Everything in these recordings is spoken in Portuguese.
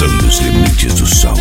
Traçando os limites do som.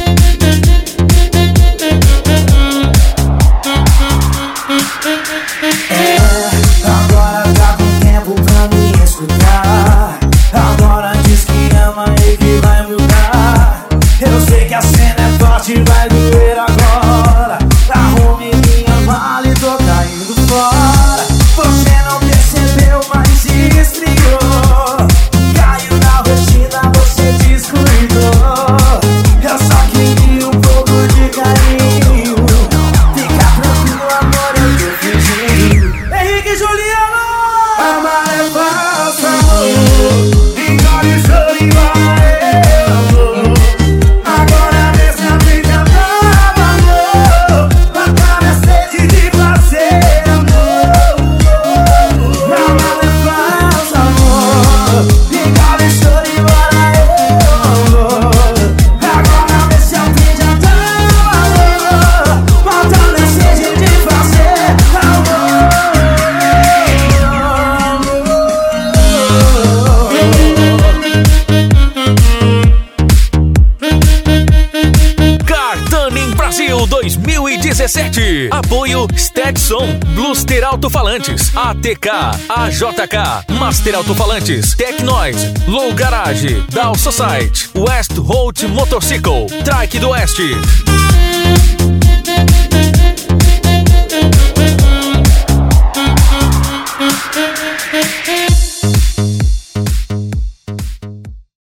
Agora tá com tempo pra me escutar. Agora diz que ama e que vai mudar. Eu sei que a cena é forte, vai doer agora. Arrume minha mala e tô caindo fora. Você não percebeu, mas se esfriou. Caiu na rotina, você descuidou. Eu só queria um pouco de carinho. Fica tranquilo, amor, eu tô fingindo. Henrique e Juliano. Amar é falso, amor. Engole o choro e vai, amor. Agora nesse aplica brava, amor. Matar minha sede de prazer, amor. Amar é falso, amor. Engole o choro e vai, amor. Agora nesse aplica brava, amor. Matar minha sede de prazer, amor. Cartanem Brasil 2017. Apoio Stetson, Bluster Alto-Falantes, ATK, AJK, Master Alto-Falantes, Tecnoise, Low Garage, Dow Society, West Holt Motorcycle, Trike do Oeste.